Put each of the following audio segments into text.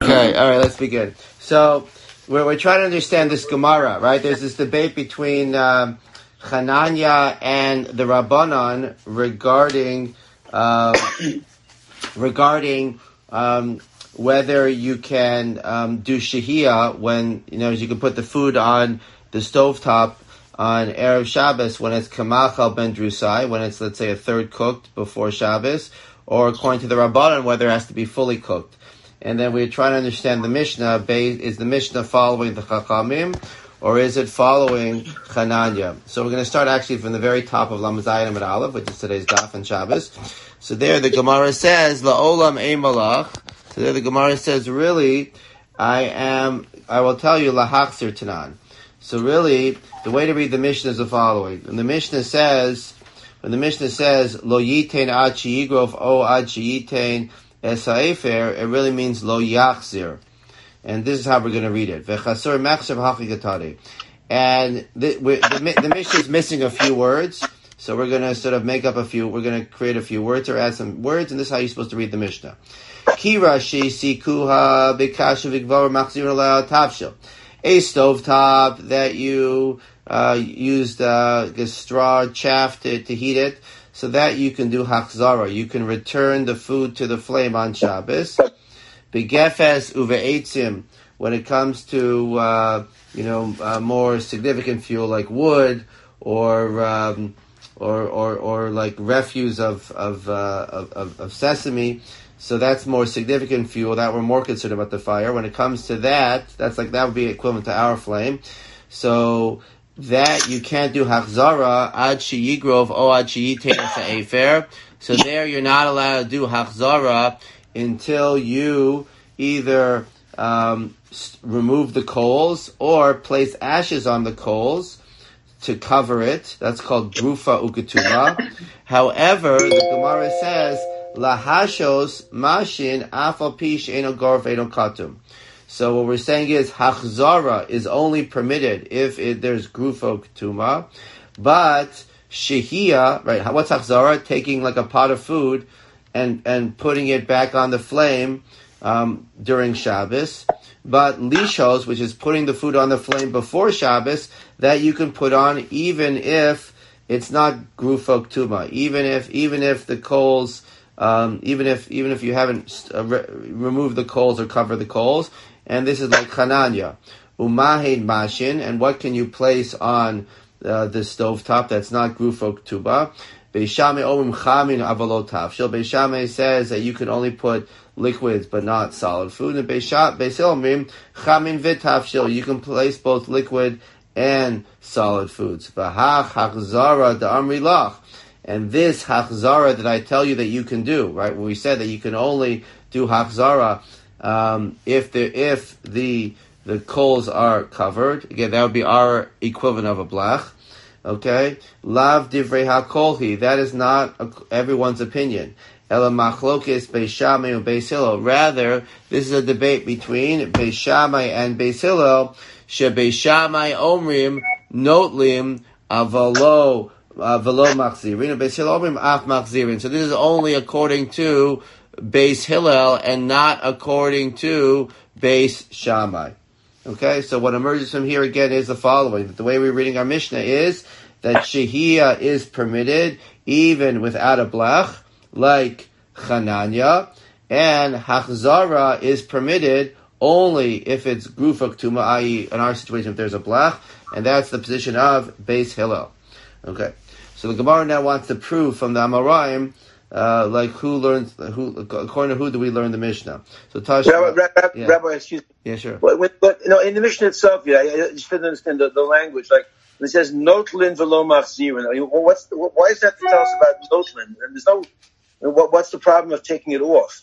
Okay, all right, let's begin. So, we're trying to understand this Gemara, right? There's this debate between Hananya and the Rabbanon regarding whether you can do shehiyah when, you can put the food on the stovetop on Erev Shabbos when it's kamachal ben drusai, when it's, let's say, a third cooked before Shabbos, or according to the Rabbanon, whether it has to be fully cooked. And then we're trying to understand the Mishnah. Is the Mishnah following the Chachamim, or is it following Chananya? So we're going to start actually from the very top of Lamed Zayin Amud Aleph, which is today's Daf and Shabbos. So there the Gemara says, La'olam ein malach. So there the Gemara says, really, I will tell you, Lahachzir Tanan. So really, the way to read the Mishnah is the following. When the Mishnah says, Lo yitain ad sheyigrov o ad sheyitain Esa'efer, it really means lo yachzir. And this is how we're going to read it. V'chasur mechshav hachigatari. And the Mishnah is missing a few words, so we're going to sort of we're going to create a few words or add some words, and this is how you're supposed to read the Mishnah. Ki rashi sikuha b'kasha v'gvar machzir ala tavshil. A stovetop that you used straw chaff to heat it, so that you can do hachzara. You can return the food to the flame on Shabbos. Begefes uve'etzim, when it comes to more significant fuel like wood or like refuse of sesame. So that's more significant fuel that we're more concerned about the fire. When it comes to that would be equivalent to our flame. So that you can't do hachzara ad sheyigrov o ad sheyitain esa'efer. So there you're not allowed to do hachzara until you either remove the coals or place ashes on the coals to cover it. That's called grufa uketuma. However, the Gemara says lahashos mashin afal pish eno gorf eno katum. So what we're saying is hachzara is only permitted if there's grufo ketuma, but shehiyah, right? What's hachzara? Taking like a pot of food and putting it back on the flame during Shabbos. But lishos, which is putting the food on the flame before Shabbos, that you can put on even if it's not grufo ketuma, even if the coals, even if you haven't removed the coals or covered the coals. And this is like Chananya. Umahed mashin, and what can you place on the stovetop that's not grufo ketuma? Beishamei omim chamin avalot tafshil. Beishamei says that you can only put liquids but not solid food. And Beisil omim chamin v'tafshil. You can place both liquid and solid foods. V'hach hachzara da'amri lach. And this hachzara that I tell you that you can do, right? When we said that you can only do hachzara if the coals are covered. Again, that would be our equivalent of a blach. Okay? Lav divrei hakolhi. That is not everyone's opinion. Ela machlokes Beis Shammai and Beis Hillel. Rather, this is a debate between Beis Shammai and Beis Hillel. She Beis Shammai omrim notlim avalo machzirin. Beis Hillel omrim af machzirin. So this is only according to Beis Hillel and not according to Beis Shammai. Okay, so what emerges from here again is the following. The way we're reading our Mishnah is that shehiyah is permitted even without a blach, like Chananya, and hachzara is permitted only if it's grufa ketuma, i.e. in our situation if there's a blach, and that's the position of Beis Hillel. Okay, so the Gemara now wants to prove from the Amoraim according to who do we learn the Mishnah? So Rabbi, excuse me. Yeah, sure. But in the Mishnah itself, I just didn't understand the language. Like when it says notlin v'lo machzirin, why is that to tell us about notlin? And there's no. What's the problem of taking it off?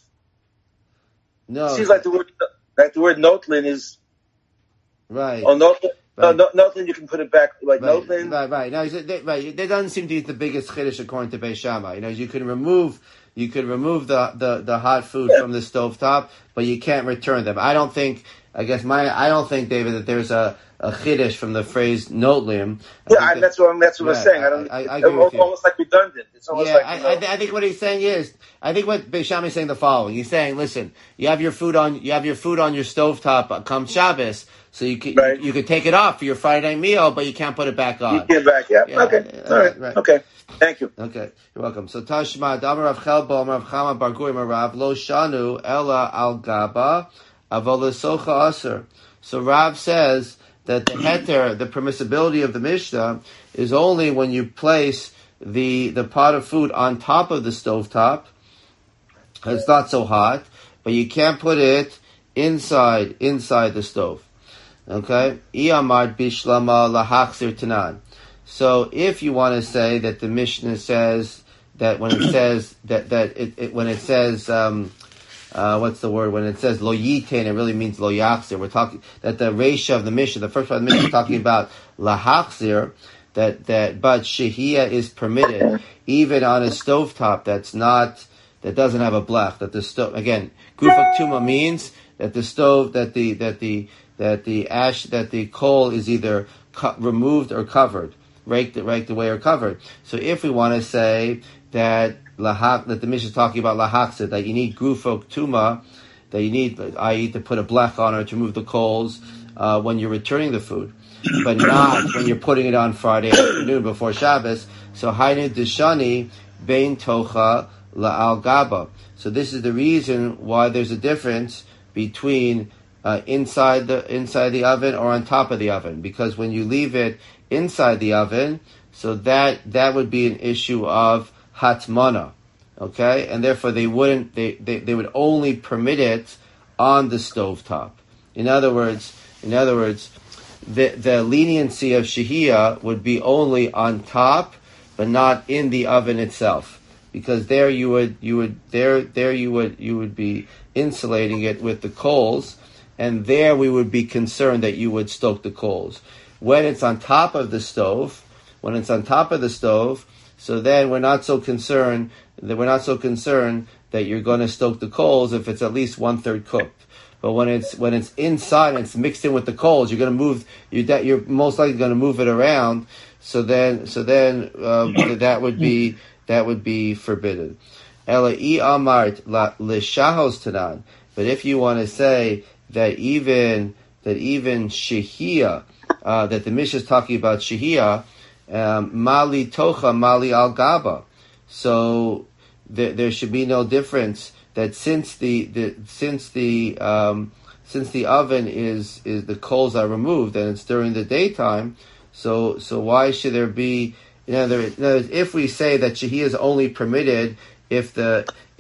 No, it seems like the word notlin is right. Oh, notlin. Right. No, notlin, you can put it back like right. notlin. Right. No, there doesn't seem to be the biggest chiddush according to Beis Shammai. You can remove the hot food from the stovetop, but you can't return them. I don't think, David, that there's a chiddush from the phrase notlim. That's what I'm saying. I agree with you. Almost like redundant. It's almost I think what he's saying is, I think what Beis Shammai is saying the following. He's saying, listen, you have your food on your stovetop come Shabbos, so you could take it off for your Friday night meal, but you can't put it back on. You get back, okay. All right. Okay. Thank you. Okay, you're welcome. So Tashma, Damar Rav Chelbo, Amar Rav Chama Bar Gurim Rav Lo Shanu Ella Al Gaba Avola Socha Aser. So Rav says that the heter, the permissibility of the Mishnah, is only when you place the pot of food on top of the stovetop. It's not so hot, but you can't put it inside the stove. Okay? Iyamad bishlama lahachzir tanan. So if you want to say that the Mishnah says that when it says when it says what's the word? When it says lo yitain, it really means lo yachzir. We're talking that the ratio of the Mishnah, the first part of the Mishnah is talking about lahachzir, that but shehiyah is permitted even on a stovetop that doesn't have a blech. That the stove, again, grufak tuma means that the stove, that the coal is either removed or covered, raked away or covered. So if we want to say that the Mishnah is talking about lahaksa, that you need grufok tuma, that you need, i.e., to put a blech on or to remove the coals when you're returning the food, but not when you're putting it on Friday afternoon before Shabbos. So hainu deshani bein tocha la'al gaba. So this is the reason why there's a difference between inside the oven or on top of the oven, because when you leave it inside the oven, so that would be an issue of hatmana, okay, and therefore they would only permit it on the stovetop. In other words, the leniency of shehiyah would be only on top, but not in the oven itself, because there you would be insulating it with the coals, and there we would be concerned that you would stoke the coals. When it's on top of the stove, so then we're not so concerned that you're going to stoke the coals if it's at least 1/3 cooked. But when it's inside and it's mixed in with the coals, you're going to move. You're most likely going to move it around. So then that would be forbidden. Ela'i amart l'shahos tanan. But if you want to say that even shehiyah, that the Mishnah is talking about shehiyah, mali tocha, mali al gaba. So there should be no difference. That since the oven is the coals are removed and it's during the daytime, so why should there be? In other words, if we say that shehiyah is only permitted if the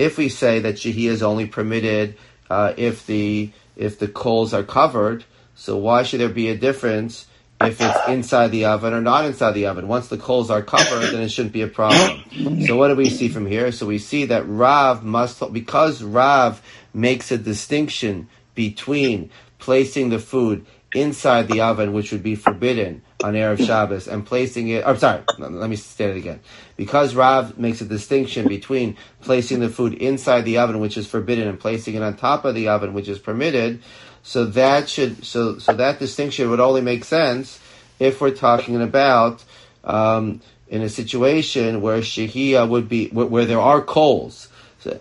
coals are covered, so why should there be a difference if it's inside the oven or not inside the oven? Once the coals are covered, then it shouldn't be a problem. So what do we see from here? So we see that because Rav makes a distinction between placing the food inside the oven, which would be forbidden on Erev Shabbos, and placing it, let me say it again. Because Rav makes a distinction between placing the food inside the oven, which is forbidden, and placing it on top of the oven, which is permitted, so that distinction would only make sense if we're talking about in a situation where shehiyah would be where there are coals, so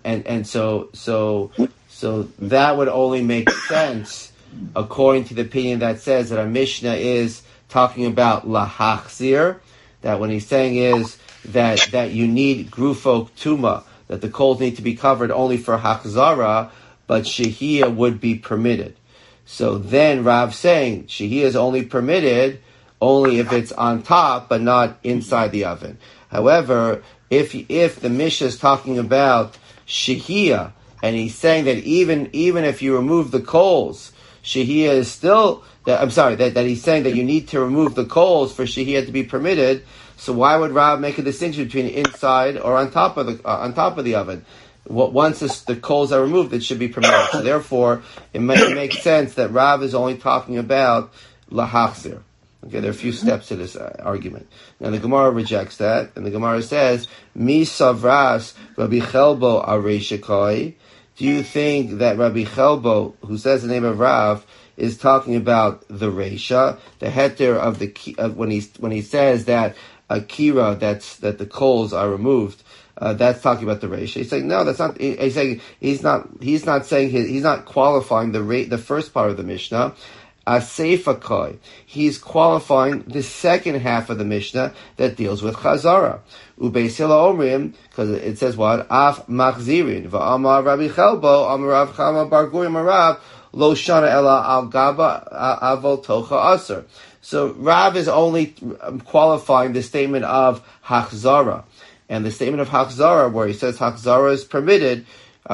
that would only make sense according to the opinion that says that our Mishnah is talking about lahachzir, that when he's saying is that you need grufok tuma, that the coals need to be covered only for hachzara, but shehiyah would be permitted. So then Rav saying shehiyah is only permitted only if it's on top, but not inside the oven. However, if the Mishnah is talking about shehiyah, and he's saying that even if you remove the coals, shehiyah is still, that he's saying that you need to remove the coals for shehiyah to be permitted. So why would Rav make a distinction between inside or on top of the oven? Once the coals are removed, it should be permitted. So therefore, it makes sense that Rav is only talking about lahachzir. Okay, there are a few steps to this argument. Now the Gemara rejects that, and the Gemara says, "Mi savras Rabbi Chelbo arei shekai do you think that Rabbi Chelbo, who says the name of Rav, is talking about the Reisha, the heter of the when he says that a kira, that the coals are removed, that's talking about the Reisha. He's saying no, that's not. He's saying he's not saying he's not qualifying the first part of the Mishnah. Aseifa koi. He's qualifying the second half of the Mishnah that deals with Chazara. Ubeis Hillel omrim, because it says what? Af machzirin. Va'amar Rabbi Chelbo, Amar Rav Chama bar Gurim Arav, lo shana ela al gaba avol tocha aser. So Rav is only qualifying the statement of Hachzara. And the statement of Hachzara, where he says Hachzara is permitted,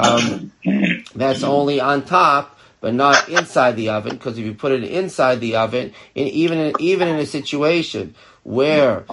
that's only on top, but not inside the oven, because if you put it inside the oven, and even in a situation where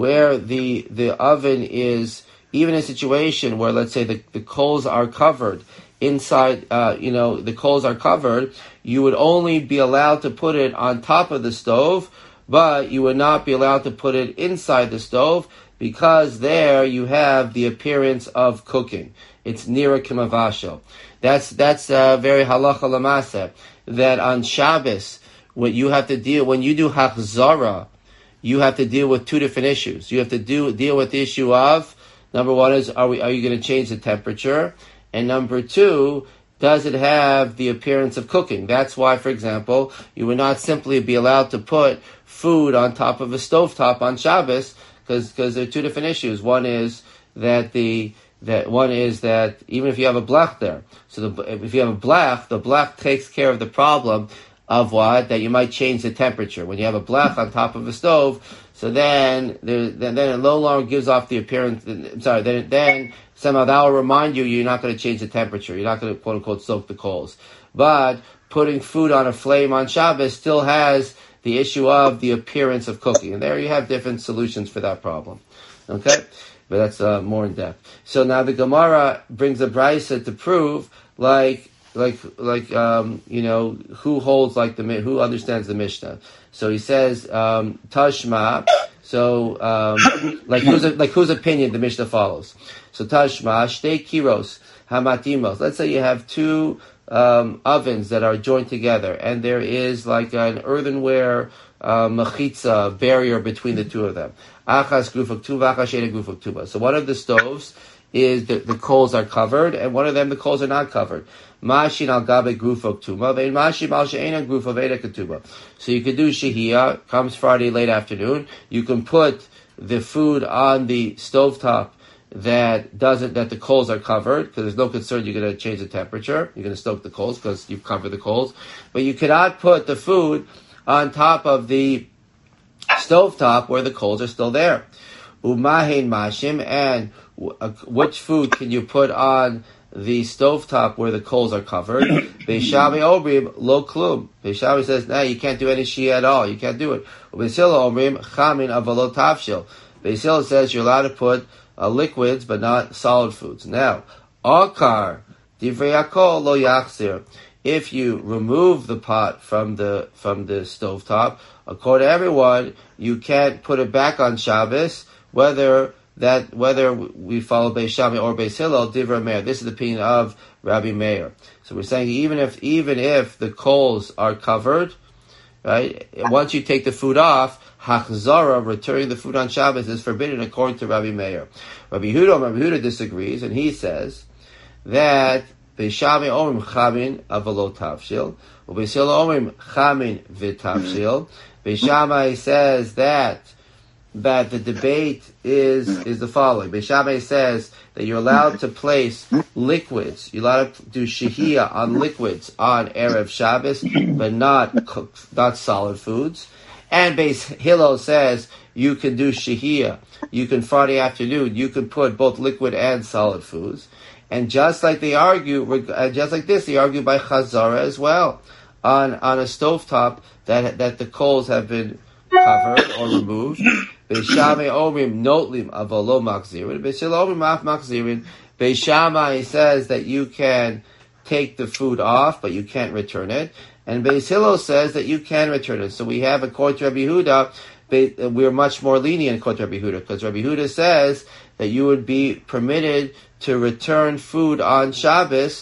the oven is, even in a situation where, let's say, the coals are covered inside, the coals are covered, you would only be allowed to put it on top of the stove, but you would not be allowed to put it inside the stove, because there you have the appearance of cooking. It's nira kimavashel. That's very halacha lamasa. That on Shabbos, when you do hachzara, you have to deal with two different issues. You have to deal with the issue of, number one is, are you going to change the temperature? And number two, does it have the appearance of cooking? That's why, for example, you would not simply be allowed to put food on top of a stovetop on Shabbos, because there are two different issues. One is that even if you have a blech there, so if you have a blech, the blech takes care of the problem of what? That you might change the temperature. When you have a blech on top of a stove, so then it no longer gives off the appearance, then somehow that will remind you're not going to change the temperature. You're not going to, quote unquote, soak the coals. But putting food on a flame on Shabbos still has the issue of the appearance of cooking. And there you have different solutions for that problem. Okay? But that's more in depth. So now the Gemara brings a brisa to prove, who understands the Mishnah. So he says, Tashma. So, whose opinion the Mishnah follows. So Tashma, Shtei Kiros, Hamatimos. Let's say you have two ovens that are joined together, and there is like an earthenware mechitza barrier between the two of them. Achas grufak tuva, achas shena grufak tuva. So one of the stoves is the coals are covered, and one of them the coals are not covered. Mashin al gabe grufak tuva, vein mashim al she'ena grufak veda ketuba. So you could do shehiyah, comes Friday late afternoon. You can put the food on the stovetop that the coals are covered, because there's no concern you're going to change the temperature. You're going to stoke the coals because you've covered the coals. But you cannot put the food on top of the stovetop where the coals are still there. Umahin mashim, and which food can you put on the stovetop where the coals are covered? Beishami obrim lo klum. Beishami says, no, you can't do any shia at all. You can't do it. Beisila obrim chamin avalo tavshil. Beisila says you're allowed to put liquids, but not solid foods. Now, akar divrei hakol lo yachzir. If you remove the pot from the stovetop, according to everyone, you can't put it back on Shabbos, whether we follow Beis Shammai or Beis Hillel, Divrei Meir. This is the opinion of Rabbi Meir. So we're saying even if the coals are covered, right? Once you take the food off, Hachzara, returning the food on Shabbos, is forbidden according to Rabbi Meir. Rabbi Huda disagrees, and he says that Beis Shammai omrim chamin avalo tavshil, uBeis Hillel omrim chamin v'tavshil. Beis Shammai says that the debate is the following. Beis Shammai says that you're allowed to place liquids. You're allowed to do shehiyah on liquids on Erev Shabbos, but not solid foods. And Beis Hillel says you can do shehiyah. You can Friday afternoon. You can put both liquid and solid foods. And just like they argue, they argue by Chazara as well on a stovetop that the coals have been covered or removed. Beis Shammai omrim notlim avalo machzirin. Beis Hillel omrim af machzirin. Beis Shammai says that you can take the food off, but you can't return it. And Beis Hillel says that you can return it. So we have, according to Rabbi Yehuda, we're much more lenient according to Rabbi Yehuda, because Rabbi Yehuda says that you would be permitted to return food on Shabbos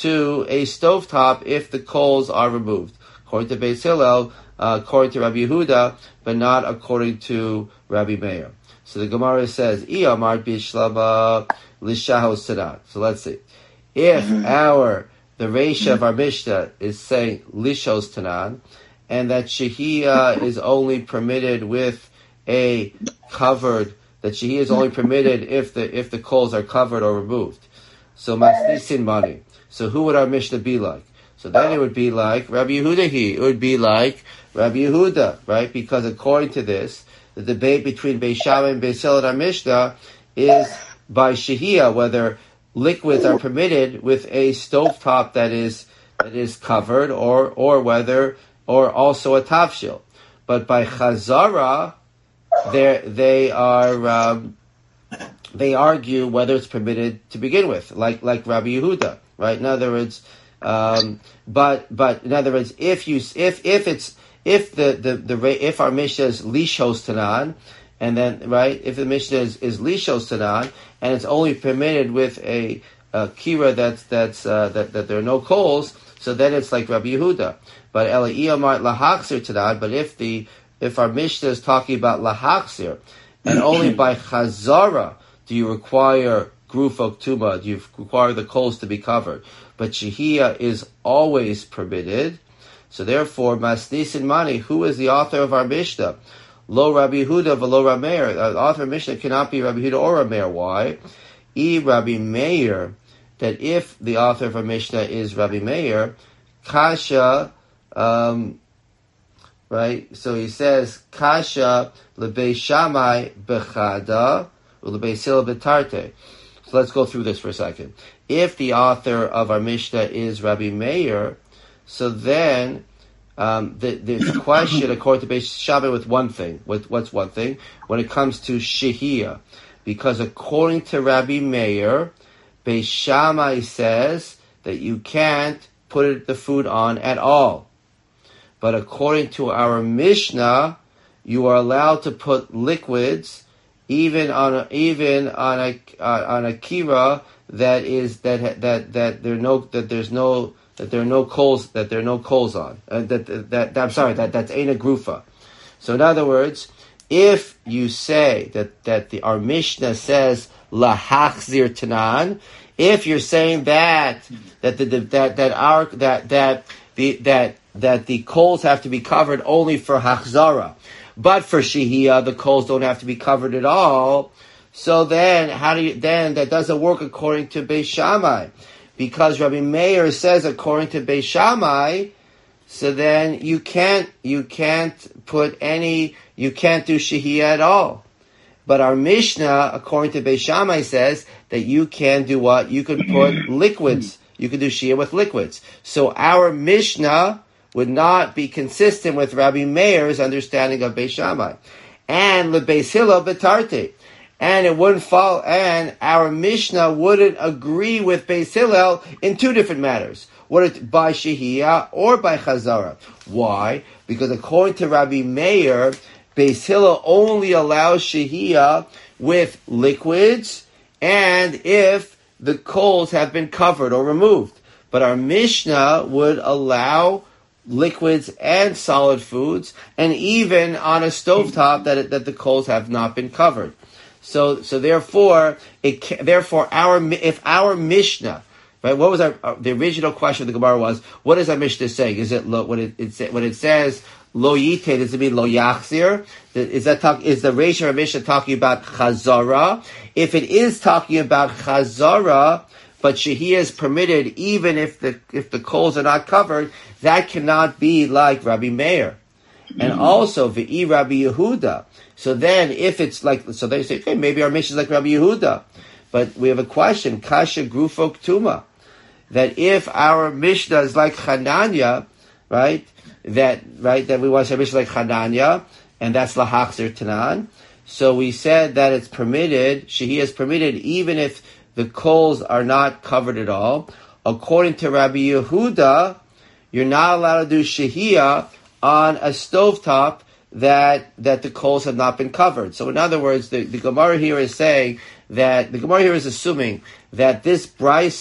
to a stovetop if the coals are removed. According to Beis Hillel, according to Rabbi Yehuda, but not according to Rabbi Meir. So the Gemara says, "Iyamar bishlava lishahos tanan." So let's see. If the Reisha of our Mishnah is saying lishos tanan, and that shehiyah is only permitted with a covered, that shehiyah is only permitted if the coals are covered or removed. So masnisin mani. So who would our Mishnah be like? So then it would be like Rabbi Yehuda. It would be like Rabbi Yehuda, right? Because according to this, the debate between Beis Shammai and Beis Hillel in our Mishnah is by shehiyah, whether liquids are permitted with a stovetop that is covered, or also a tafshil. But by chazara, they argue whether it's permitted to begin with, like Rabbi Yehuda, right? In other words, but in other words, if our Mishnah is lishos tanan, and then if the Mishnah is lishos tanan, and it's only permitted with a kira that there are no coals, so then it's like Rabbi Yehuda. But Eliyamar lahachzir tanan. But if our Mishnah is talking about lahachzir, and only by chazara do you require grufo tuma, do you require the coals to be covered, but shehiyah is always permitted. So therefore, masnisin mani, who is the author of our Mishnah? Lo Rabbi Yehuda v'lo Rabbi Meir. The author of Mishnah cannot be Rabbi Yehuda or Rabbi Meir. Why? Rabbi Meir, that if the author of our Mishnah is Rabbi Meir, kasha, right? So he says, kasha lebeis Shammai bechada ulebeis Hillel betarte. So let's go through this for a second. If the author of our Mishnah is Rabbi Meir, so then the question, according to Beis Shammai, with one thing. What's one thing? When it comes to shehiyah. Because according to Rabbi Meir, Beis Shammai says that you can't put the food on at all. But according to our Mishnah, you are allowed to put liquids even on a kira that there are no coals on. That's Eina Grufa. So in other words, if you say that our Mishnah says lahachzir tanan, if you're saying that the coals have to be covered only for hachzara, but for shehiyah the coals don't have to be covered at all, so then that doesn't work according to Beis Shammai. Because Rabbi Meir says according to Beis Shammai, so then you can't do shehiyah at all. But our Mishnah, according to Beis Shammai, says that you can do what? You can put liquids. You can do shehiyah with liquids. So our Mishnah would not be consistent with Rabbi Meir's understanding of Beis Shammai. And lebeis Hillel betarte. And it wouldn't fall, and our Mishnah wouldn't agree with Beis Hillel in two different matters. By shehiyah or by chazara. Why? Because according to Rabbi Meir, Beis Hillel only allows shehiyah with liquids and if the coals have been covered or removed. But our Mishnah would allow liquids and solid foods, and even on a stovetop that the coals have not been covered. So therefore, if our Mishnah, right? What was the original question of the Gemara was? What is our Mishnah saying? Is it when it says lo yite? Does it mean lo yachzir? Is the Reish of Mishnah talking about chazara? If it is talking about chazara, but shehiyah is permitted even if the coals are not covered, that cannot be like Rabbi Meir. And also v'i Rabbi Yehuda. So then, if it's like, so they say, okay, maybe our Mishnah is like Rabbi Yehuda. But we have a question, kasha grufo ktuma, that if our Mishnah is like Chananya, right, that we want to say Mishnah like Chananya, and that's lahachzir tanan. So we said that it's permitted, shehiyah is permitted even if the coals are not covered at all. According to Rabbi Yehuda, you're not allowed to do shehiyah on a stovetop that the coals have not been covered. So in other words, the Gemara here is saying that the Gemara here is assuming that this brisa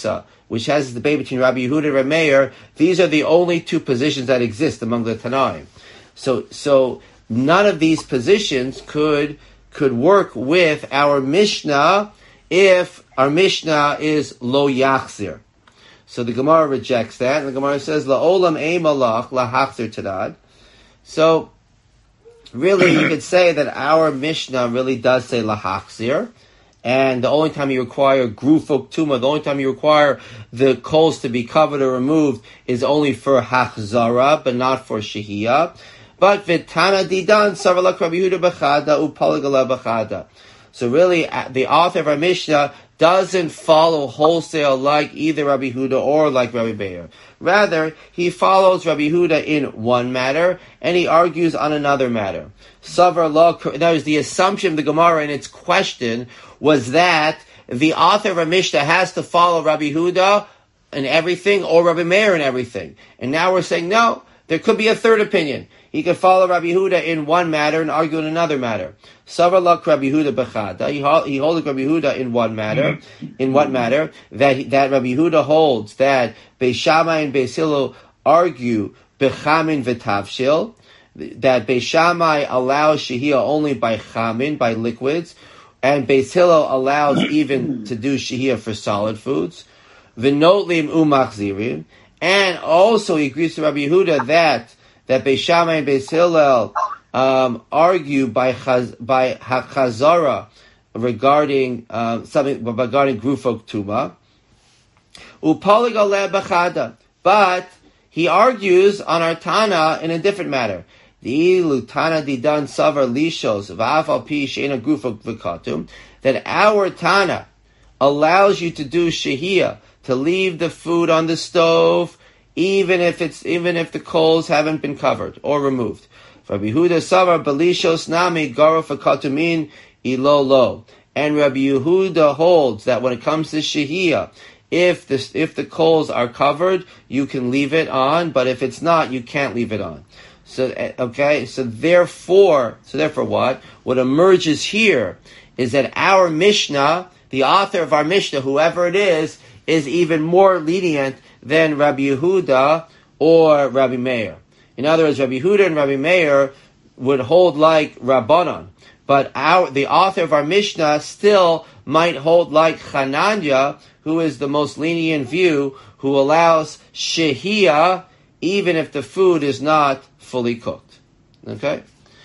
which has the debate between Rabbi Yehuda and Rabbi Meir, these are the only two positions that exist among the Tanaim. So none of these positions could work with our Mishnah if our Mishnah is lo yachzir. So the Gemara rejects that, and the Gemara says la'olam ein malach lahachzir tadad. So really, you could say that our Mishnah really does say lahachzir, and the only time you require grufok tuma, the only time you require the coals to be covered or removed is only for hachzara, but not for shehiyah. But v'tana didan savalak Rabbi Yehuda b'chada u'paligala b'chada. So really, the author of our Mishnah doesn't follow wholesale like either Rabbi Yehuda or like Rabbi Meir. Rather, he follows Rabbi Yehuda in one matter, and he argues on another matter. Savar law, that was the assumption of the Gemara in its question, was that the author of our Mishnah has to follow Rabbi Yehuda in everything or Rabbi Meir in everything. And now we're saying, no, there could be a third opinion. He could follow Rabbi Yehuda in one matter and argue in another matter. Savar lak Rabbi Yehuda b'chada. He holds Rabbi Yehuda in one matter. In what matter? That Rabbi Yehuda holds that Beis Shammai and Beis Hillel argue b'chamin v'tavshil. That Beis Shammai allows shehiyah only by chamin, by liquids, and Beis Hillel allows even to do shehiyah for solid foods. V'notlim u'machzirim. And also he agrees to Rabbi Yehuda that Beis Shammai and Beis Hillel argue by chazara regarding something regarding grufok tuma. Upalig aleh b'chada, but he argues on our Tana in a different matter. Di'ilu Tana didan savar lishos v'af al pi she'ena grufok v'katum, that our Tana allows you to do shehiyah, to leave the food on the stove, even if the coals haven't been covered or removed. Rabbi Yehuda savar belishos nami garof akatumin ilolo. And Rabbi Yehuda holds that when it comes to shehiyah, if the coals are covered, you can leave it on, but if it's not, you can't leave it on. So therefore what? What emerges here is that our Mishnah, the author of our Mishnah, whoever it is even more lenient than Rabbi Yehuda or Rabbi Meir. In other words, Rabbi Yehuda and Rabbi Meir would hold like Rabbanon, but the author of our Mishnah still might hold like Chananya, who is the most lenient view, who allows shehiyah even if the food is not fully cooked. Okay?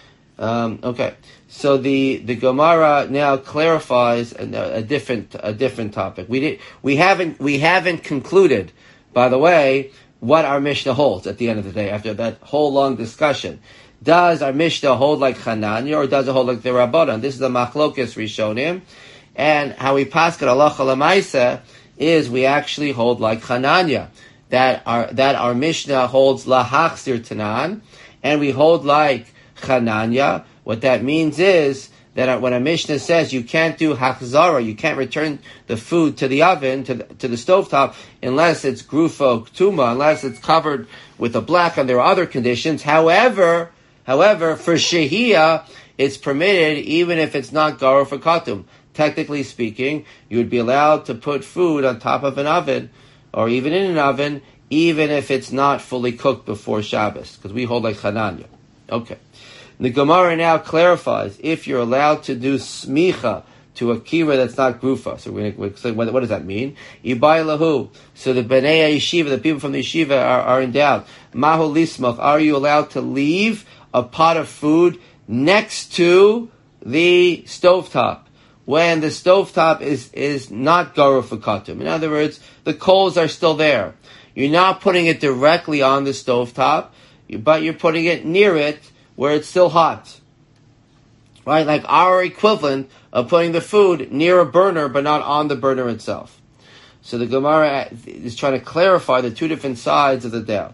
So the Gemara now clarifies a different topic. We haven't concluded, by the way, what our Mishnah holds at the end of the day after that whole long discussion. Does our Mishnah hold like Chananya or does it hold like the Rabbanan? This is the Machlokes Rishonim, and how we paskin halacha l'maisa is we actually hold like Chananya, that our Mishnah holds lahachzir tanan, and we hold like Chananya. What that means is that when a Mishnah says you can't do hachzara, you can't return the food to the oven, to the stovetop, unless it's grufo tuma, unless it's covered with a black, and there are other conditions. However, for shehiyah, it's permitted even if it's not garof or katum. Technically speaking, you would be allowed to put food on top of an oven, or even in an oven, even if it's not fully cooked before Shabbos, because we hold like Chananya. Okay. The Gemara now clarifies if you're allowed to do smicha to a kira that's not grufa. So we're saying, what does that mean? Ibai lahu. So the bnei yeshiva, the people from the yeshiva are in doubt. Mahu lismach. Are you allowed to leave a pot of food next to the stovetop when the stovetop is not garof katum? In other words, the coals are still there. You're not putting it directly on the stovetop, but you're putting it near it where it's still hot. Right? Like our equivalent of putting the food near a burner but not on the burner itself. So the Gemara is trying to clarify the two different sides of the doubt.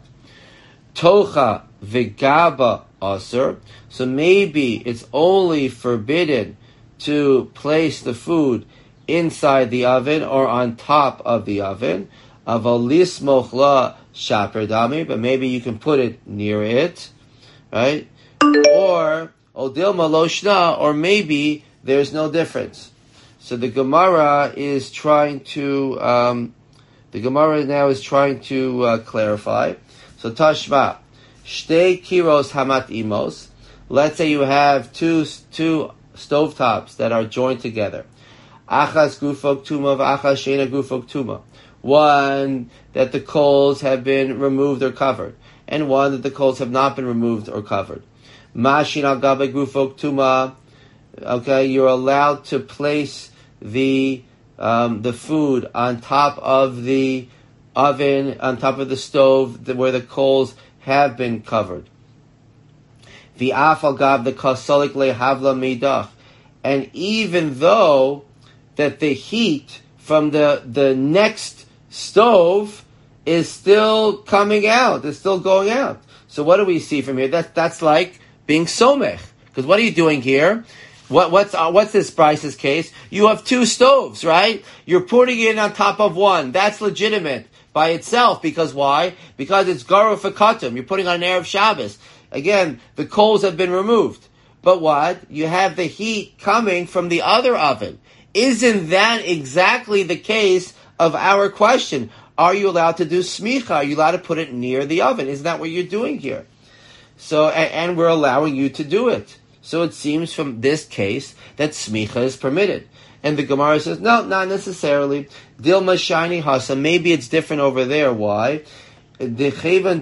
Tocha v'gaba asur. So maybe it's only forbidden to place the food inside the oven or on top of the oven. Avalis mochla shaper dami, but maybe you can put it near it, right? Or odil maloshna, or maybe there's no difference. So the Gemara is trying to The Gemara now is trying to clarify. So Tashma, Shtei Kiros Hamat Imos. Let's say you have two stovetops that are joined together. Achas Gufok Tuma v'Achas Sheina Gufok Tuma. One that the coals have been removed or covered, and one that the coals have not been removed or covered. Mashin al Gabe Gufok Tuma. Okay, you're allowed to place the food on top of the oven, on top of the stove, where the coals have been covered. V'afal gav the kasolik lehavla midach, and even though that the heat from the next stove is still coming out, it's still going out. So what do we see from here? That's like being somech, because what are you doing here? What's this Bryce's case? You have two stoves, right? You're putting it on top of one. That's legitimate by itself, because why? Because it's Garu Fekatum. You're putting on an Erev Shabbos. Again, the coals have been removed. But what? You have the heat coming from the other oven. Isn't that exactly the case of our question? Are you allowed to do smicha? Are you allowed to put it near the oven? Isn't that what you're doing here? So, and we're allowing you to do it. So it seems from this case that smicha is permitted. And the Gemara says, no, not necessarily. Dilma shiny hasa. Maybe it's different over there. Why? That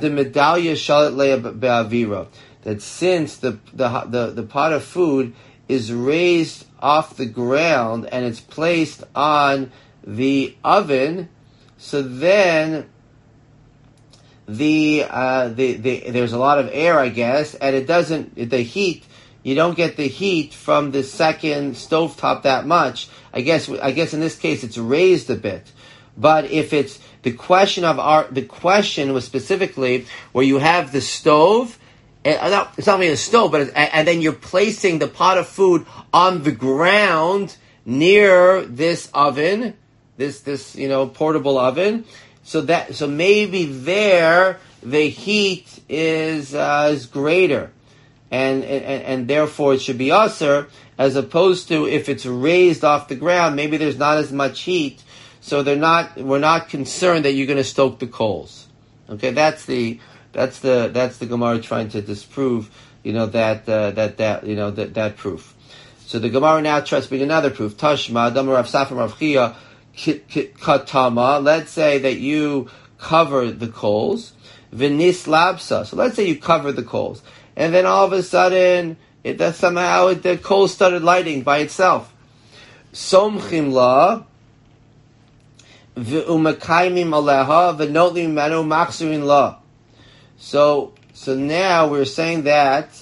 since the pot of food is raised off the ground and it's placed on the oven, so then there's a lot of air, I guess, and you don't get the heat from the second stovetop that much. I guess in this case it's raised a bit. But if it's the question was specifically where you have the stove, it's not only a stove, but and then you're placing the pot of food on the ground near this oven, this portable oven. So maybe there the heat is greater, and therefore it should be usher, as opposed to if it's raised off the ground, maybe there's not as much heat, so we're not concerned that you're going to stoke the coals. Okay, that's the Gemara trying to disprove, that proof. So the Gemara now tries to bring another proof. Tashma, Damar Rav Safra Rav Chia, Katama. Let's say that you cover the coals. V'nis labsa. So let's say you cover the coals, and then all of a sudden, the coals started lighting by itself. Somchim la v'umakaimim aleha v'notlim manu machzurin la. So now we're saying that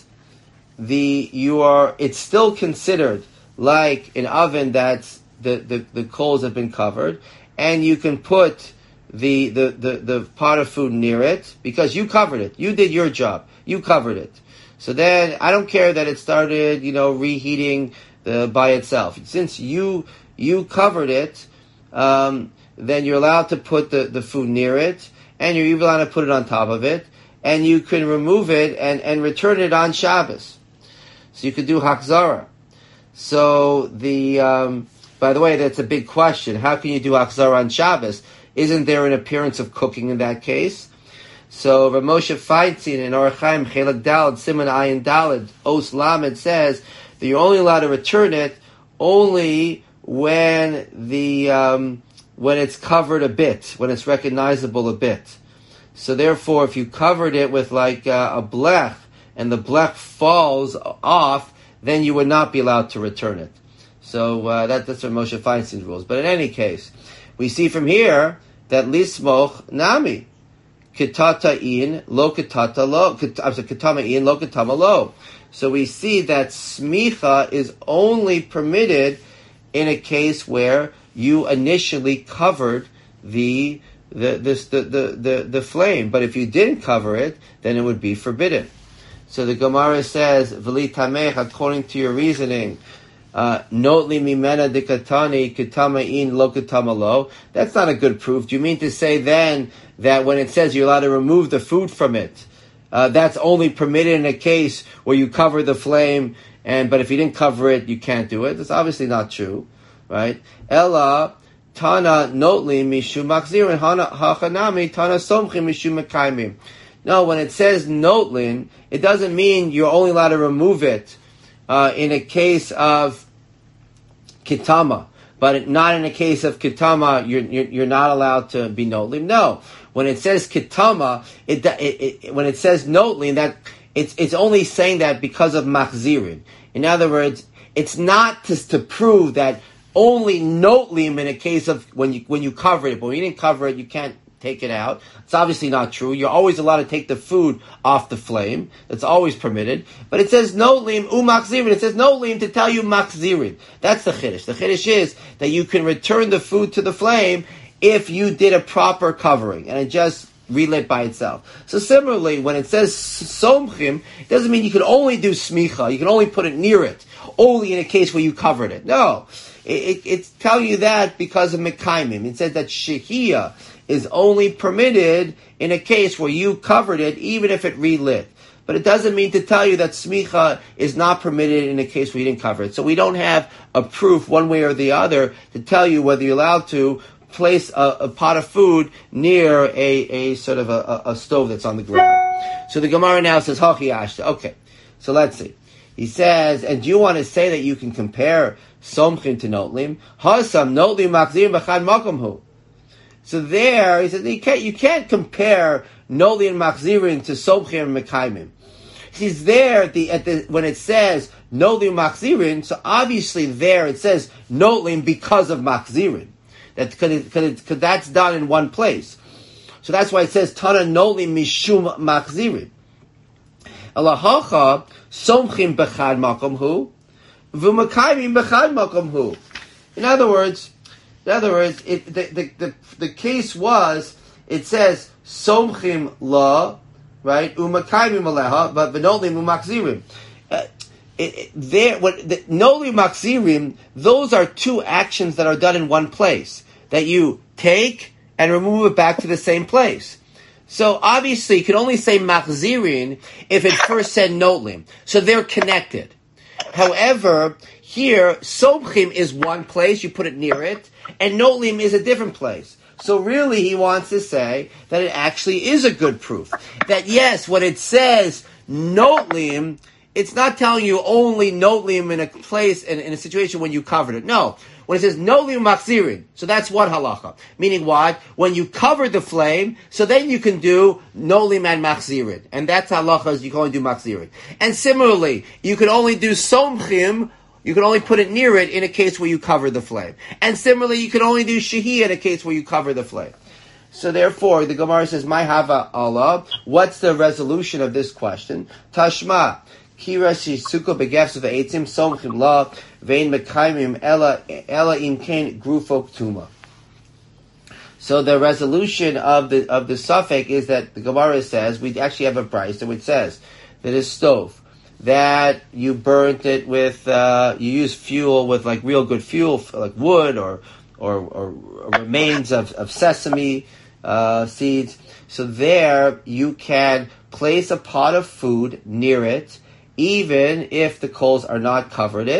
it's still considered like an oven that's the coals have been covered, and you can put the pot of food near it because you covered it. You did your job. You covered it. So then I don't care that it started, reheating by itself. Since you covered it, then you're allowed to put the food near it, and you're even allowed to put it on top of it, and you can remove it and return it on Shabbos. So you could do Hakzara. So by the way, that's a big question. How can you do Hakzara on Shabbos? Isn't there an appearance of cooking in that case? So Rav Moshe Feinstein in Orach Chaim Chelak Daled Siman Ayin Daled Os Lamed says that you're only allowed to return it only when when it's covered a bit, when it's recognizable a bit. So therefore, if you covered it with like a blech and the blech falls off, then you would not be allowed to return it. So that's what Moshe Feinstein's rules. But in any case, we see from here that lismoch nami kitata'in lo kitata lo kitama'in lo kitama lo. So we see that smicha is only permitted in a case where you initially covered the flame, but if you didn't cover it, then it would be forbidden. So the Gemara says, "V'li tamech," according to your reasoning, "Notli mimena dikatani kitamain lo kitamalo." That's not a good proof. Do you mean to say then that when it says you're allowed to remove the food from it, that's only permitted in a case where you cover the flame, but if you didn't cover it, you can't do it? That's obviously not true, right? Ella Tana notli mishum machzirin, hachanami Tana somchim mishum mekaimim. No, when it says notlin, it doesn't mean you're only allowed to remove it in a case of kitama, but not in a case of kitama. You're not allowed to be notlin. No, when it says kitama, when it says notlin, that it's only saying that because of machzirin. In other words, it's not to prove that only notlim in a case of when you cover it, but when you didn't cover it, you can't take it out. It's obviously not true. You're always allowed to take the food off the flame. That's always permitted. But it says nolim machzirin. It says nolim to tell you machzirin. That's the chiddush. The chiddush is that you can return the food to the flame if you did a proper covering and it just relit by itself. So similarly, when it says somchim, it doesn't mean you can only do smicha. You can only put it near it, only in a case where you covered it. No. It's telling you that because of mekaimim. It says that shehiyah is only permitted in a case where you covered it, even if it relit. But it doesn't mean to tell you that smicha is not permitted in a case where you didn't cover it. So we don't have a proof one way or the other to tell you whether you're allowed to place a pot of food near a sort of a stove that's on the ground. So the Gemara now says, Hachi Ashta. Okay, so let's see. He says, and do you want to say that you can compare somchim to notlim? Hasam notlim machzirim b'chad makom hu. So there, he says, you can't compare notlim machzirim to somchim and mekaimim. He's there when it says notlim machzirim, so obviously there it says notlim because of machzirim. Because that's done in one place. So that's why it says Tana notlim mishum machzirim. Alahacha somchim bechad makom hu, v'mekaimim bechad makom hu. In other words, the case was, it says somchim la, right, umekaimim aleha, but v'nolim u'machzirim. Nolim machzirim, those are two actions that are done in one place, that you take and remove it back to the same place. So obviously, you can only say machzirin if it first said notlim. So they're connected. However, here, somchim is one place, you put it near it, and notlim is a different place. So really, he wants to say that it actually is a good proof. That yes, when it says notlim, it's not telling you only notlim in a place, in a situation when you covered it. No. When it says notlim machzirin, so that's one halacha. Meaning what? When you covered the flame, so then you can do notlim and machzirin. And that's halachas, you can only do machzirin. And similarly, you can only do somchim, you can only put it near it in a case where you cover the flame. And similarly, you can only do shehiyah in a case where you cover the flame. So therefore, the Gemara says, "My hava Allah." What's the resolution of this question? Tashma. Kira shisuko begefs ve'etzim somchim la vein mekaimim ela imkain grufo ktuma. So the resolution of the suffix is that the Gemara says we actually have a brayso which says that a stove that you burnt it with you use fuel with like real good fuel like wood or remains of sesame seeds. So there you can place a pot of food near it, even if the coals are not covered,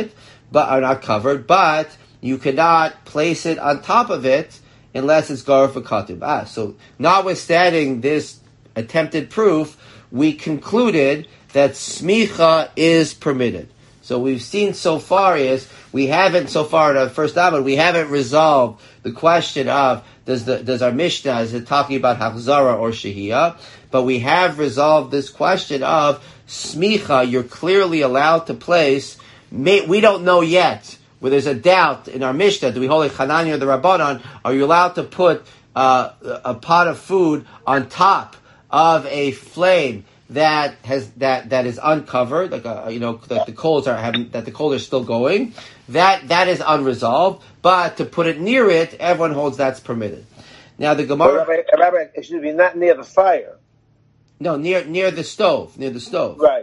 but you cannot place it on top of it unless it's garuf v'katib. So notwithstanding this attempted proof, we concluded that smicha is permitted. So we've seen so far in the first Amud, we haven't resolved the question of does our Mishnah, is it talking about Hachzara or Shehiyah? But we have resolved this question of smicha, you're clearly allowed to place, we don't know yet, where there's a doubt in our Mishnah, do we hold it Chananya or the Rabbanan, are you allowed to put a pot of food on top of a flame that is uncovered, like that the coals are still going? That is unresolved, but to put it near it, everyone holds that's permitted. Now the Gemara, Rabbi, it should be not near the fire. No, near the stove. Right.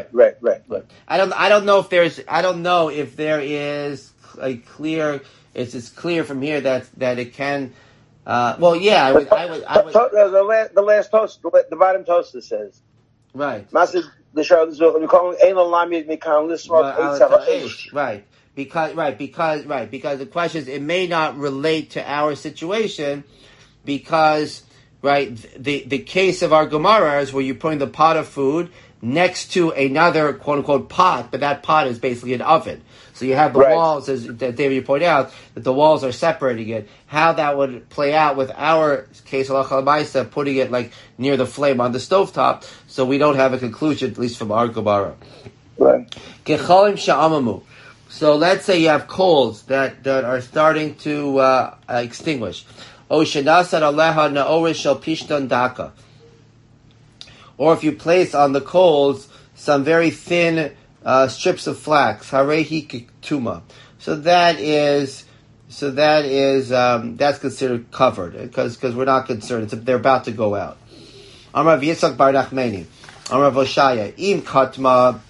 I don't know if there is a clear. It's clear from here that it can. I would. The last toast, the bottom toaster says. Right. Right. because the question is, it may not relate to our situation, because, right, the case of our Gemara is where you're putting the pot of food next to another quote-unquote pot, but that pot is basically an oven. So you have the walls, as David, you point out, that the walls are separating it. How that would play out with our case, halacha l'maisa, putting it like near the flame on the stovetop, so we don't have a conclusion, at least from our Gemara. Right. Kecholim sha'amamu. So let's say you have coals that are starting to extinguish. O shenasar aleha na'orish shel pishtan daka. Or if you place on the coals some very thin strips of flax, harehi ketuma. So that's considered covered, because we're not concerned. They're about to go out. Amar Yitzchak bar Nachmani, Amar Voshaya, im katma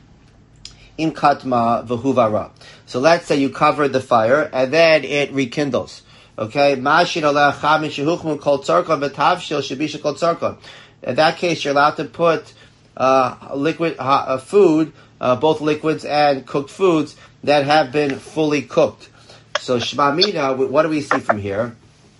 v'huvara. So let's say you covered the fire and then it rekindles. Okay, mashin aleh chamin shehuchmu kol tzarkon v'tavshil shebisha kol tzarkon. In that case, you're allowed to put liquid food, both liquids and cooked foods that have been fully cooked. So Shema Mina, what do we see from here?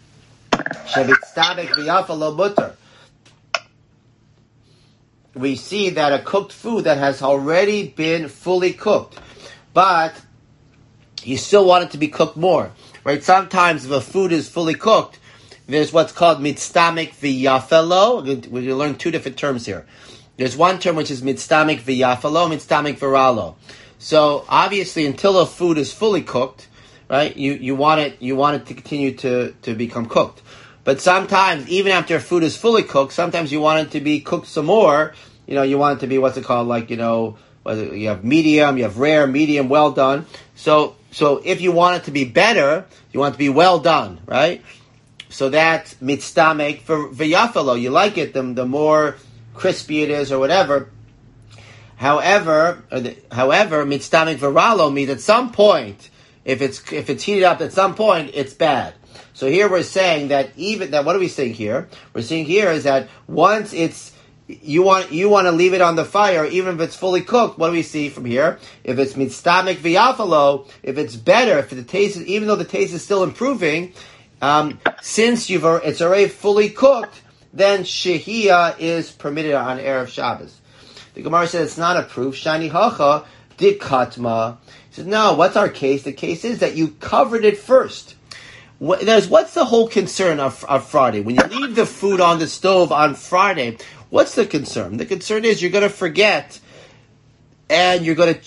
We see that a cooked food that has already been fully cooked, but you still want it to be cooked more, right? Sometimes if a food is fully cooked, there's what's called mitztamik v'yafelo. We're going to learn two different terms here. There's one term which is mitztamik v'yafelo, mitztamik v'ralo. So obviously, until a food is fully cooked, right, you want it to continue to become cooked. But sometimes, even after a food is fully cooked, sometimes you want it to be cooked some more. You want it to be what's it called, like, whether you have medium, you have rare, medium, well done. So if you want it to be better, you want it to be well done, right? So that's mitztamek for v'yafalo. You like it, the more crispy it is or whatever. However, mitztamek v'ralo means at some point, if it's heated up at some point, it's bad. So here we're saying that what are we saying here? We're saying here is that once you want to leave it on the fire, even if it's fully cooked. What do we see from here? If it's mitztamek v'yafalo, if it's better, if the taste is, even though the taste is still improving, since it's already fully cooked, then shehiyah is permitted on Erev Shabbos. The Gemara says it's not a proof. Shani hacha dikatma. He says, no, what's our case? The case is that you covered it first. What's the whole concern of Friday? When you leave the food on the stove on Friday, what's the concern? The concern is you're going to forget, and you're going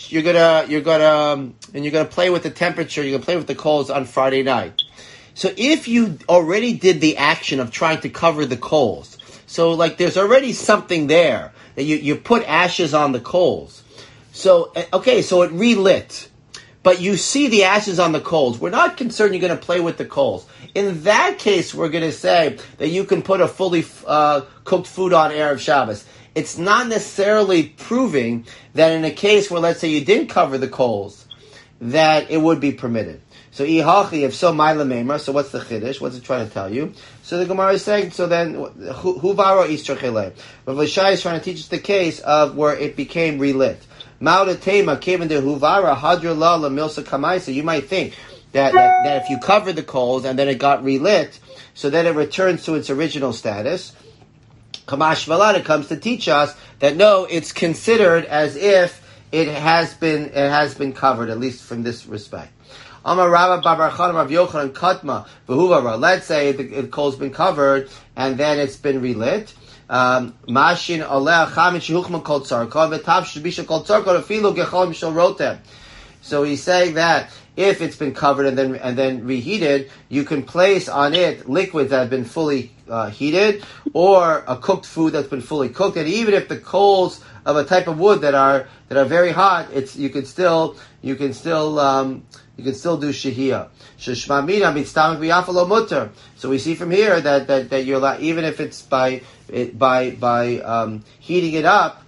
to play with the temperature. You're going to play with the coals on Friday night. So if you already did the action of trying to cover the coals, so like there's already something there that you put ashes on the coals. So so it relit. But you see the ashes on the coals. We're not concerned you're going to play with the coals. In that case, we're going to say that you can put a fully cooked food on Erev Shabbos. It's not necessarily proving that in a case where, let's say, you didn't cover the coals, that it would be permitted. So, if so, so what's the chiddush? What's it trying to tell you? So the Gemara is saying, so then, huvaro istrachele. Rav Shai is trying to teach us the case of where it became relit. Ma'udatema came into huvara hadra la milsa kamaisa. You might think that if you covered the coals and then it got relit, so then it returns to its original status. Kamash Valada comes to teach us that no, it's considered as if it has been covered, at least from this respect. Amar Rabba Babarchan Rav Yochanan Katma v'huvara. Let's say the coal's been covered and then it's been relit. Mashin aleh chamin shehuchman kol tzarkon v'tav shebisha kol tzarkon afilu gecholim shel rotem. So he's saying that if it's been covered and then reheated, you can place on it liquids that have been fully heated, or a cooked food that's been fully cooked. And even if the coals of a type of wood that are very hot, you can still do shehiyah. Sheshmamina mitztamik v'yafalo mutter. So we see from here that you're allowed, even if it's by heating it up,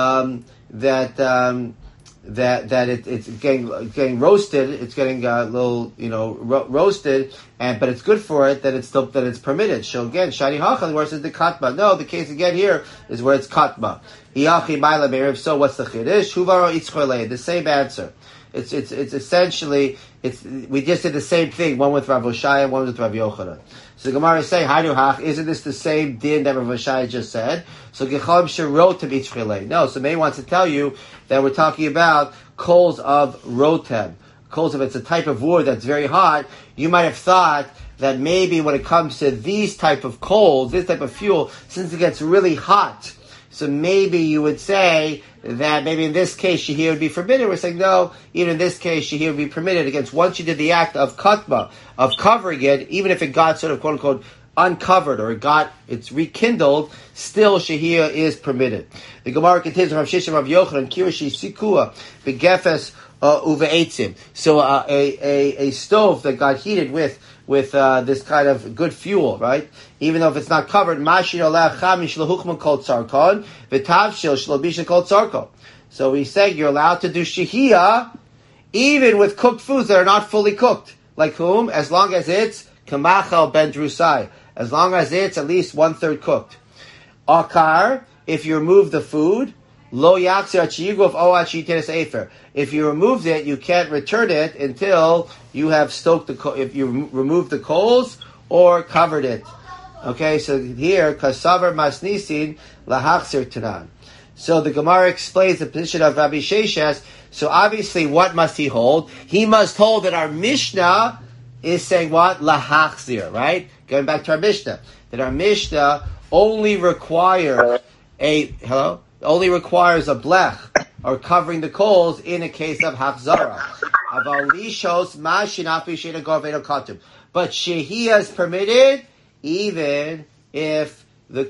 that it's getting roasted. It's getting a little roasted, but it's good for it. That it's permitted. So again, shani hachal where it says the katma. No, the case again here is where it's katma. So what's the chiddush? Huvaro itzchole. The same answer. It's essentially, we just did the same thing, one with Rav Oshaya, one with Rav Yochanan. So the Gemara is saying, isn't this the same din that Rav Oshaya just said? So Gecham Sherotem Ichchilei. No, so Meir wants to tell you that we're talking about coals of rotem. Coals of, it's a type of wood that's very hot. You might have thought that maybe when it comes to these type of coals, this type of fuel, since it gets really hot, so maybe you would say that maybe in this case shehiyah would be forbidden. We're saying no, even in this case shehiyah would be permitted. Against once you did the act of katma, of covering it, even if it got sort of quote unquote uncovered or it's rekindled, still shehiyah is permitted. The Gemara continues from Shishim of Yochanan, Kirishi Sikua, Begefes Uve'etzim. So a stove that got heated with this kind of good fuel, right? Even though if it's not covered, so we say you're allowed to do shehiyah even with cooked foods that are not fully cooked. Like whom? As long as it's kamachal ben drusai. As long as it's at least 1/3 cooked. Akar, if you remove the food, lo yaksir achiyiguf o achiteres efer. If you removed it, you can't return it until you have stoked if you removed the coals or covered it. Okay, so here, kasavar masnisin lahachsir tanan. So the Gemara explains the position of Rabbi Sheshes. So obviously, what must he hold? He must hold that our Mishnah is saying what? Lahachzir, right? Going back to our Mishnah. That our Mishnah only requires only requires a blech, or covering the coals in a case of hachzara. But shehiyah is permitted even if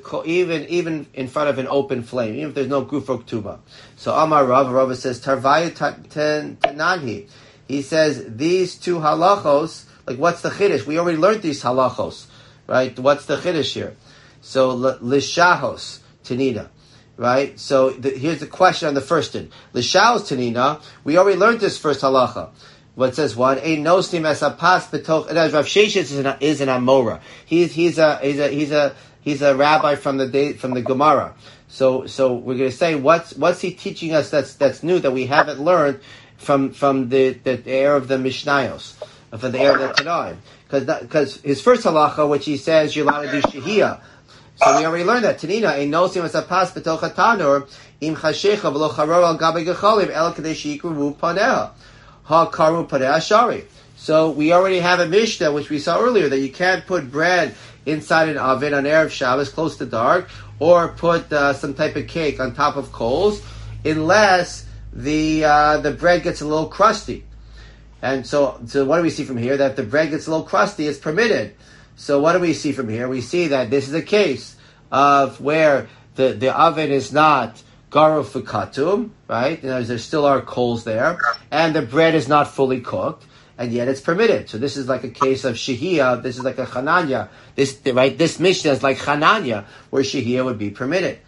even in front of an open flame, even if there's no gufro ktuma. So Amar Rav says Tarvayu Tananhi. He says these two halachos. Like what's the chiddush? We already learned these halachos, right? What's the chiddush here? So lishahos tanina. Right? So here's the question on the first din. L'shahos tanina, we already learned this first halacha. What says what? Ein nosnim es apas betoch. Rav Sheshes is an Amora. He's a rabbi from the Gemara. So we're going to say what's he teaching us that's new that we haven't learned from the air of the Mishnayos, from the air of the Tanaim. Because his first halacha, which he says you're allowed to do shehiyah. So we already learned that. Tanina, ein nosim es apas betoch hatanur im chashecha v'lo charor al gabei gecholim el kadei sheikru paneha ha karu paneh shari. So we already have a Mishnah, which we saw earlier, that you can't put bread inside an oven on Erev Shabbos, close to dark, or put some type of cake on top of coals, unless the bread gets a little crusty. And so what do we see from here? That if the bread gets a little crusty, it's permitted. So what do we see from here? We see that this is a case of where the oven is not garu fikatum, right? There still are coals there, and the bread is not fully cooked, and yet it's permitted. So this is like a case of shehiyah. This is like a chananya. This Mishnah is like chananya, where shehiyah would be permitted.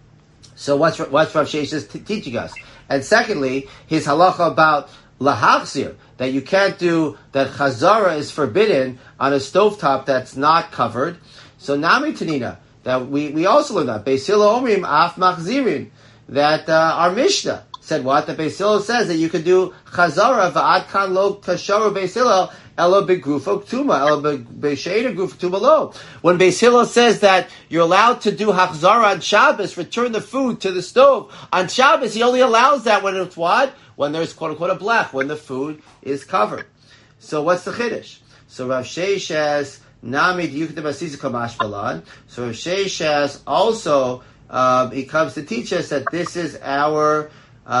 So what's Rav Sheshes teaching us? And secondly, his halacha about lahachzir, that you can't do, that chazara is forbidden on a stovetop that's not covered. So nami tanina, that we also learned that Beis Hillel omrim af machzirin, that our Mishnah said what? That Beis Hillel says that you could do chazara va'ad kan lo kasharu Beis Hillel elo begrufo ktuma elo be'sheida grufo ktuma lo. When Beis Hillel says that you're allowed to do hachzara on Shabbos, return the food to the stove on Shabbos, he only allows that when it's what? When there's quote unquote a blech, when the food is covered. So what's the chiddush? So Rav Sheshes nami diyukta b'asisa kamash balan. So Rav Sheshes also he comes to teach us that this is our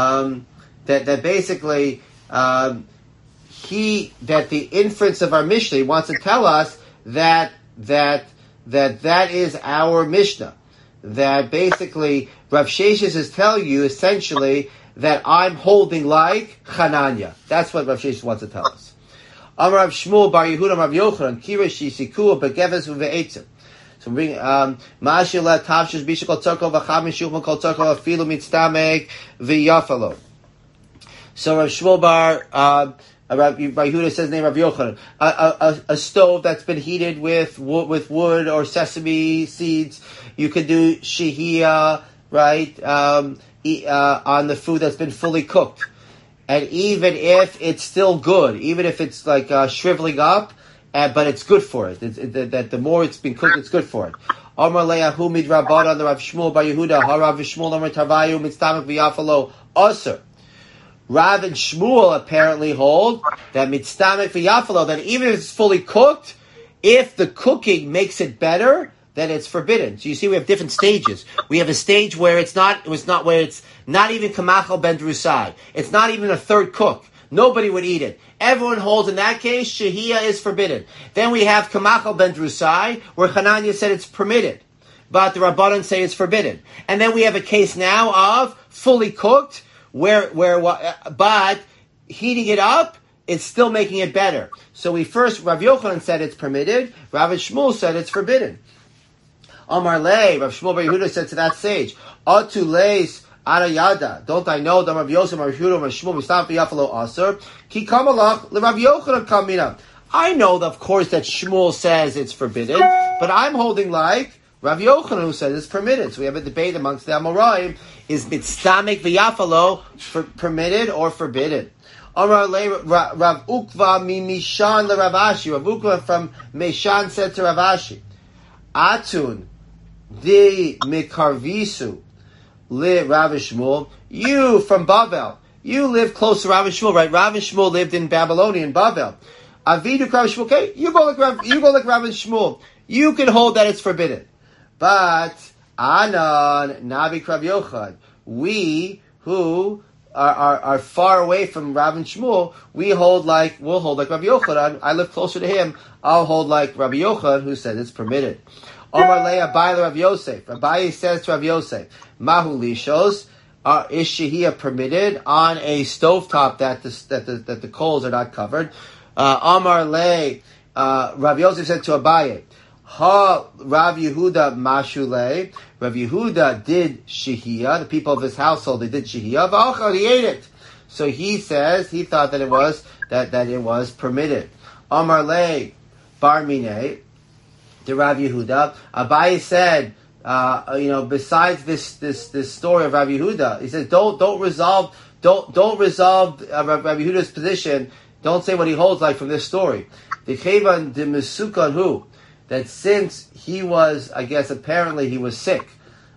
that basically that the inference of our Mishnah, he wants to tell us that is our Mishnah. That basically Rav Sheshes is telling you essentially that I'm holding like Chananya. That's what Rav Sheshes wants to tell us. Amar Rav Shmuel bar Yehuda Rav Yochanan Kirishi Sikua Begeves Uve'etzim. So bring Ma'ashila Tavshish Bishakol Tzarko V'Cham Mishukman Kol Tzarko Afilu Mitztamek V'Yafalo. So Rav Shmuel bar Yehuda says the name of Yochanan. A stove that's been heated with wood or sesame seeds. You could do shehiyah, right? On the food that's been fully cooked. and even if it's still good, even if it's like shriveling up, but it's good for it. That the more it's been cooked, it's good for it. Amar le'ahu midrabanan, the Rav Shmuel bar Yehuda, harav Shmuel amar tavayu mitztamek v'yafalo aser. Rav and Shmuel apparently hold that mitztamek v'yafalo, that even if it's fully cooked, if the cooking makes it better, then it's forbidden. So you see, we have different stages. We have a stage where it's not even kamachal ben drusai. It's not even a third cook. Nobody would eat it. Everyone holds in that case, shehiyah is forbidden. Then we have kamachal ben drusai, where Hananya said it's permitted, but the Rabbanan say it's forbidden. And then we have a case now of fully cooked, but heating it up, it's still making it better. So Rav Yochanan said it's permitted, Rav Shmuel said it's forbidden. Amar Le, Rav Shmuel bar Yehuda said to that sage, Atu leis arayada. Don't I know that Rav Yosef, Rav Yehuda, Rav Shmuel, Mistav Yafalo Aser, Ki Kamalach, Le Rav Yochanan Kamina. I know, of course, that Shmuel says it's forbidden, but I'm holding like Rav Yochanan, who says it's permitted. So we have a debate amongst the Amoraim, is Mitztamek V'Yafalo permitted or forbidden? Amar Le, Rav Ukva mi Mishan le Rav Ashi. Rav Ukva from Meshan said to Rav Ashi, Atun di mikarvisu li Rav Shmuel. You from Bavel, you live close to Rav Shmuel, right? Rav Shmuel lived in Babylonia in Bavel. Avidu Rav Shmuel. Okay, you go like Rav Shmuel. You can hold that it's forbidden, but Anan Navi Rav Yochad. We who are far away from Rav and Shmuel, we'll hold like Rabbi Yochanan. I live closer to him. I'll hold like Rabbi Yochanan, who says it's permitted. Omar Leah Abai Rav Yosef. Abai says to Rav Yosef, Mahu Lishos, is shehiyah permitted on a stovetop that the coals are not covered? Omar Le, Rav Yosef said to Abai, Ha Rav Yehuda Mashule. Rav Yehuda did shehiyah. The people of his household, they did shehiyah. V'achal, he ate it. So he says he thought that it was permitted. Amar Le Bar Minei, to Rav Yehuda. Abai said, besides this story of Rav Yehuda, he says don't resolve Rav Yehuda's position. Don't say what he holds like from this story. The Kevan de Mesukan who. That since he was, I guess, apparently he was sick.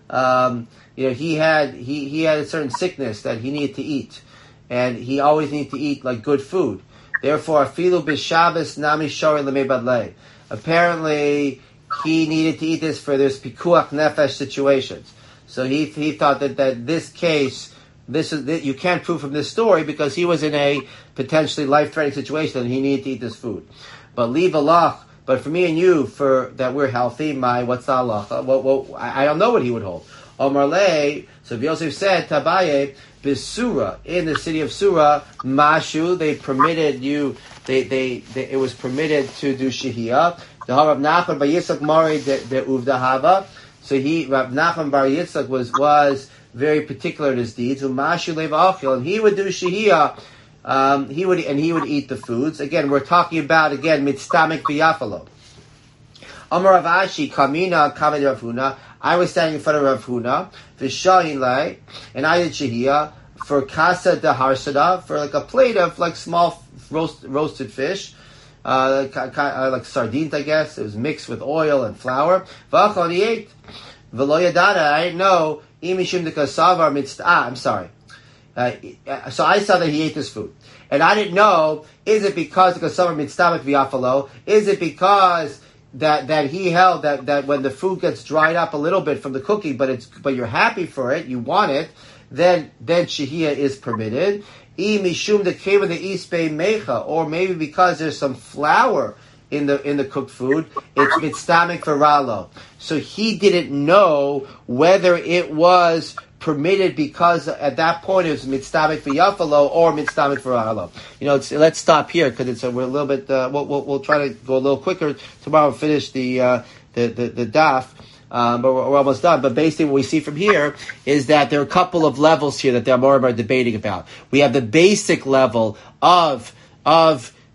He had a certain sickness that he needed to eat, and he always needed to eat like good food. Therefore, afilu b'Shabbos nami shori lemei. Apparently, he needed to eat this for this pikuach nefesh situations. So he thought that this case, you can't prove from this story because he was in a potentially life-threatening situation and he needed to eat this food. But leave Allah. But for me and you, for that we're healthy, what's the halacha? I don't know what he would hold. Omar Le, so Yosef said, Tabaye, Bisura, in the city of Surah, Mashu, they permitted you, it was permitted to do shehiyah. The Rav Nachman bar Yitzchak Mari de Uvdahava. So Rav Nachman bar Yitzchak was very particular in his deeds. Mashu leva achil, and he would do shehiyah. He would eat the foods. Again, we're talking about mitztamek v'yafalo. Amar Rav Ashi kamina kamed Rav Huna. I was standing in front of Rav Huna v'shayin lei, and I did shehiyah for kasa de harsada, for like a plate of like small roasted fish, like sardines, I guess. It was mixed with oil and flour. V'achal, he ate. V'lo yadada, I didn't know. Imishim de kasavar mitztah. I'm sorry. So I saw that he ate this food, and I didn't know. Is it because the kasavar mitztamek v'yafalo? Is it because that he held that when the food gets dried up a little bit from the cooking, but you're happy for it, you want it, then shehiyah is permitted. Mishum de keva de ispe mecha, or maybe because there's some flour in the cooked food, it's mitztamek v'ralo. So he didn't know whether it was permitted because at that point it was mitztamek v'yafalo or mitztamek v'ralo. Let's stop here because we're a little bit. We'll try to go a little quicker tomorrow. We'll finish the daf, but we're almost done. But basically, what we see from here is that there are a couple of levels here that the Amorim are debating about. We have the basic level of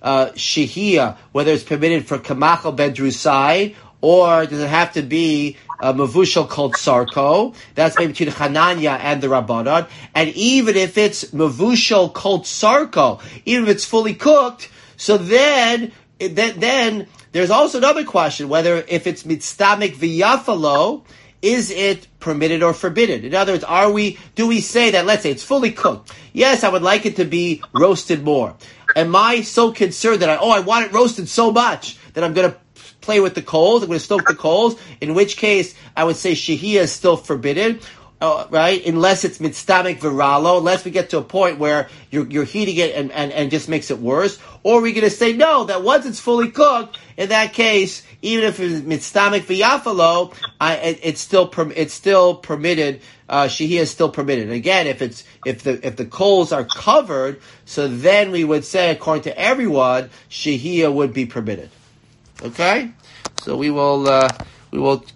shehiyah, whether it's permitted for kamachal ben drusai, or does it have to be mavushal called sarko. That's maybe between Hananya and the Rabbanan. And even if it's mavushal called sarko, even if it's fully cooked, so then there's also another question, whether if it's mitztamik v'yafalo, is it permitted or forbidden? In other words, do we say that, let's say it's fully cooked. Yes, I would like it to be roasted more. Am I so concerned that I want it roasted so much that I'm going to play with the coals, I'm going to stoke the coals, in which case I would say shehiyah is still forbidden, right? Unless it's mitztamik viralo, unless we get to a point where you're heating it and just makes it worse. Or we're going to say no, that once it's fully cooked, in that case, even if it's mitztamik v'yafalo, it's still permitted. Shehiyah is still permitted. And again, if the coals are covered, so then we would say, according to everyone, shehiyah would be permitted. Okay, so we will